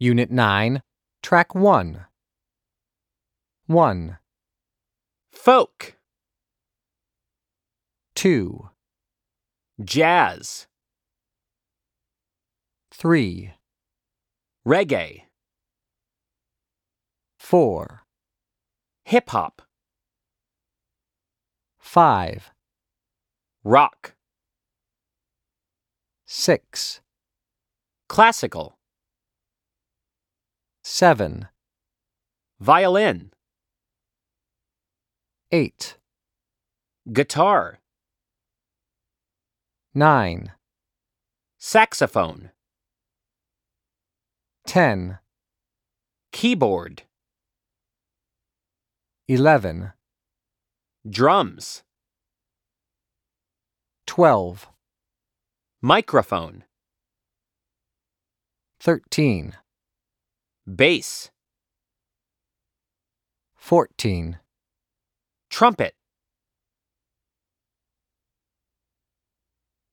Unit 9, Track 1. 1, Folk, 2, jazz, 3, reggae, 4, hip-hop, 5, rock, 6, classical, 7, violin, 8, guitar, 9, saxophone, 10, keyboard, 11, drums, 12, microphone, 13, bass, 14, trumpet,